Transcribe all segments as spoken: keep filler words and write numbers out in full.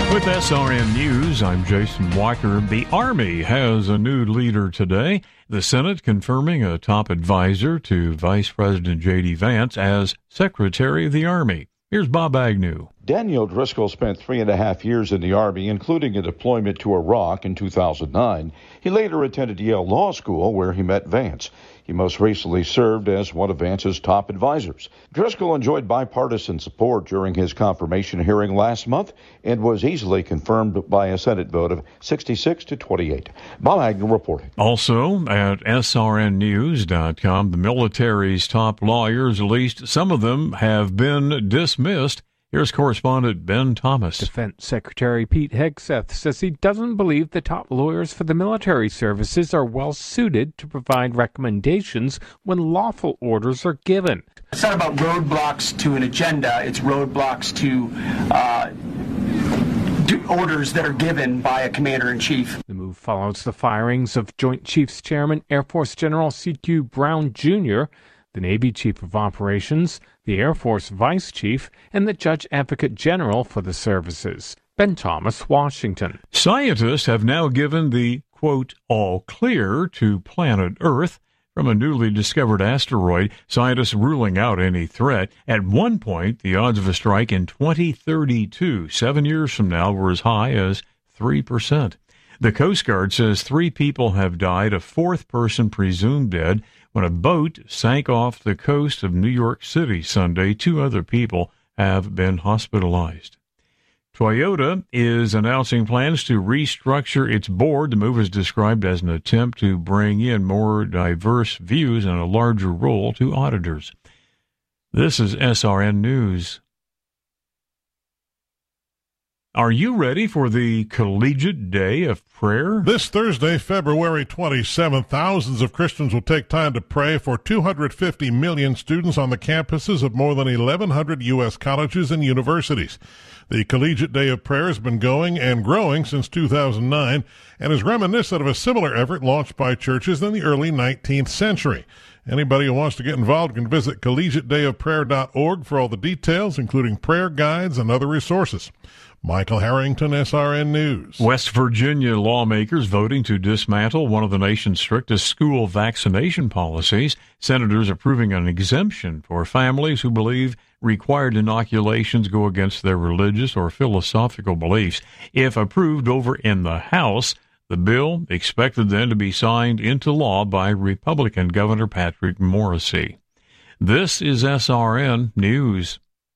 With S R N News, I'm Jason Walker. The Army has a new leader today. The Senate confirming a top advisor to Vice President J D. Vance as Secretary of the Army. Here's Bob Agnew. Daniel Driscoll spent three and a half years in the Army, including a deployment to Iraq in two thousand nine. He later attended Yale Law School, where he met Vance. He most recently served as one of Vance's top advisors. Driscoll enjoyed bipartisan support during his confirmation hearing last month and was easily confirmed by a Senate vote of sixty-six to twenty-eight. Bob Agnew reporting. Also at S R N news dot com, the military's top lawyers, at least some of them, have been dismissed. Here's correspondent Ben Thomas. Defense Secretary Pete Hegseth says he doesn't believe the top lawyers for the military services are well suited to provide recommendations when lawful orders are given. It's not about roadblocks to an agenda, it's roadblocks to uh, do orders that are given by a commander-in-chief. The move follows the firings of Joint Chiefs Chairman Air Force General C Q Brown Junior, the Navy Chief of Operations, the Air Force Vice Chief, and the Judge Advocate General for the services. Ben Thomas, Washington. Scientists have now given the, quote, all clear to planet Earth from a newly discovered asteroid, scientists ruling out any threat. At one point, the odds of a strike in twenty thirty-two, seven years from now, were as high as three percent. The Coast Guard says three people have died, a fourth person presumed dead, when a boat sank off the coast of New York City Sunday. Two other people have been hospitalized. Toyota is announcing plans to restructure its board. The move is described as an attempt to bring in more diverse views and a larger role to auditors. This is S R N News. Are you ready for the Collegiate Day of Prayer? This Thursday, February twenty-seventh, thousands of Christians will take time to pray for two hundred fifty million students on the campuses of more than eleven hundred U S colleges and universities. The Collegiate Day of Prayer has been going and growing since two thousand nine and is reminiscent of a similar effort launched by churches in the early nineteenth century. Anybody who wants to get involved can visit collegiate day of prayer dot org for all the details, including prayer guides and other resources. Michael Harrington, S R N News. West Virginia lawmakers voting to dismantle one of the nation's strictest school vaccination policies. Senators approving an exemption for families who believe required inoculations go against their religious or philosophical beliefs. If approved over in the House, the bill expected then to be signed into law by Republican Governor Patrick Morrisey. This is S R N News.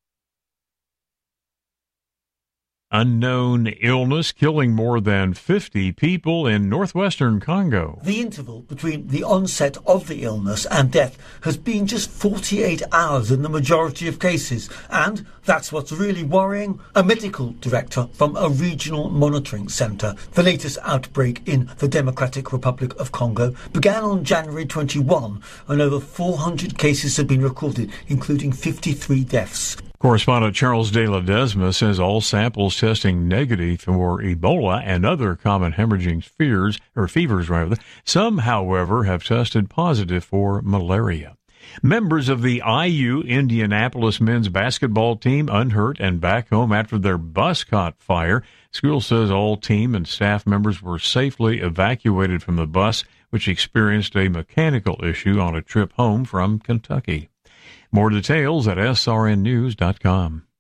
Unknown illness killing more than fifty people in northwestern Congo. The interval between the onset of the illness and death has been just forty-eight hours in the majority of cases, and that's what's really worrying. A medical director from a regional monitoring centre. The latest outbreak in the Democratic Republic of Congo began on January twenty-first, and over four hundred cases have been recorded, including fifty-three deaths. Correspondent Charles de Ledesma says all samples testing negative for Ebola and other common hemorrhaging fears, or fevers rather. Some, however, have tested positive for malaria. Members of the I U Indianapolis men's basketball team unhurt and back home after their bus caught fire. School says all team and staff members were safely evacuated from the bus, which experienced a mechanical issue on a trip home from Kentucky. More details at S R N news dot com.